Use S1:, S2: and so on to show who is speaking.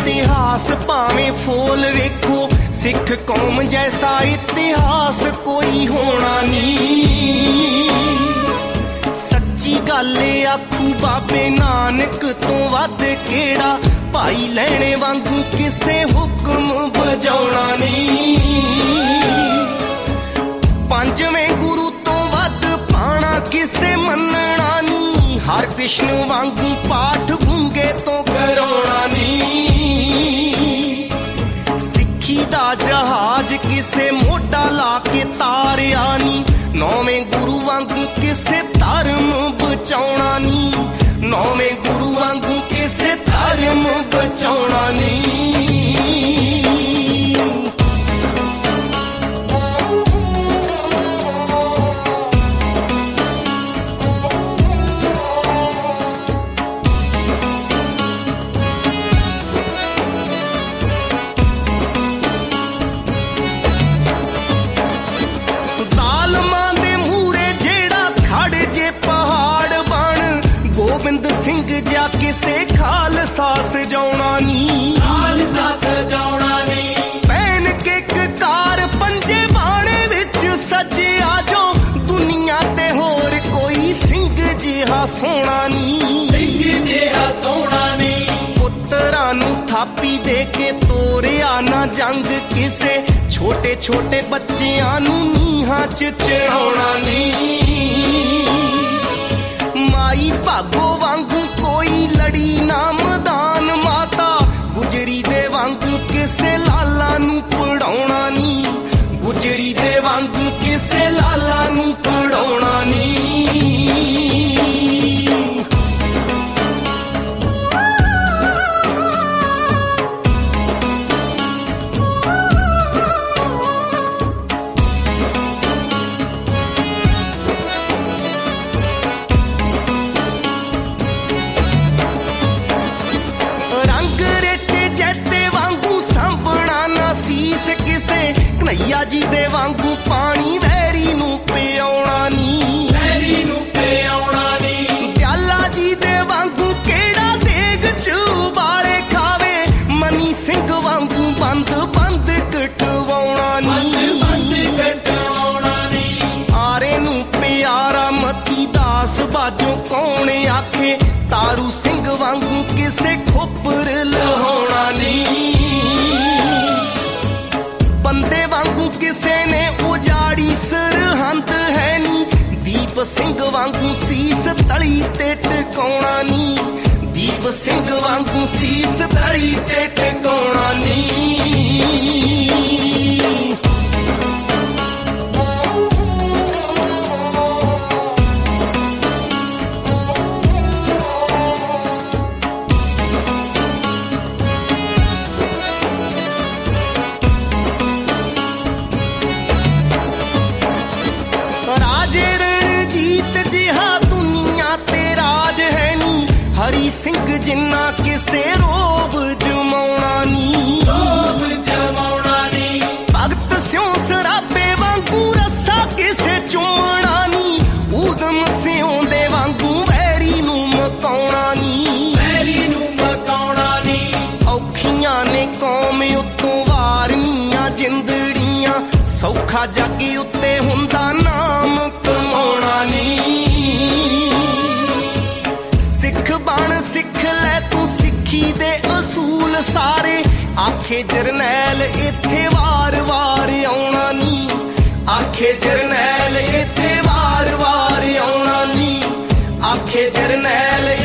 S1: इतिहास भावें फोल वेखो, सिख कौम जैसा इतिहास कोई होना नहीं। सच्ची गल आखू बाबे नानक तो वध केड़ा, भाई लैणे वांगू किसे हुक्म बजाउणा नहीं। पंजवें गुरु तो वध पाना किसे मन्नना नहीं, हर कृष्ण वांगू पाठ गूंगे तो कराउणा नहीं। सिक्खी दा जहाज किसे मोटा ला के तारिया नी, नौवें गुरु वांगू किसे धर्म बचाउणा नी, नौवें गुरु वांगू किसे धर्म बचाउणा नी। गोबिंद सिंह जा किसे खालसा सजाउणा नी, खालसा सजाउणा नी। पैन के कार पंजे बाणे विच सजे आजो, दुनिया ते होर कोई सिंह जिहा सोना नी, सिंह जिहा सोना नी। पुत्तरां नूं थापी दे के तोरिया ना जंग किसे, छोटे छोटे बच्चियां नूं नीहां च चढ़ाउणा नी। माई भागो वांगू कोई लड़ी ना मैदान माता, गुजरी दे वांगू किसे लाला नू पढ़ाउणा नी, गुजरी दे वांगू किसे लाला नू पढ़ाउणा नी। कन्हैया जी दे वांगू पानी वैरी नू पियाउणा नी, वैरी नू पियाउणा नी। दयाला जी दे वांगू केड़ा देग च उबाले खावे, मनी सिंह वांगू बंद बंद कटवाउणा नी, बंद कटवाउणा नी। आरे नू प्यारा मती दास बाजो कौन आखे, तारू सिंह वांगू किसे खोपर लहाउणा नी। बंदे वांगू किसे ने उजाड़ी सरहंद है नी, दीप सिंह वांगू सीस तली ते टिकाउणा नी, दीप सिंह वांगू सीस तली ते टिकाउणा नी। हरी सिंह जिन्ना किसे रोब जमाउणा नी, रोब जमाउणा नी। भगत स्यों सराबे वांगू रस्सा किसे चुमणा नी, ऊधम स्यों दे वांगू वैरी नू मकाउणा नी, वैरी नू मकाउणा नी। औखियां ने कौम उत्तों वारनियां जिंदड़ियां, सौखा जग उत्ते हुंदा नाम कमाउणा नी। सिख लै तू सिक्खी दे असूल सारे, आखे जरनैल इत्थे वार वार आउणा नी, आखे जरनैल इत्थे वार वार आउणा नी, आखे जरनैल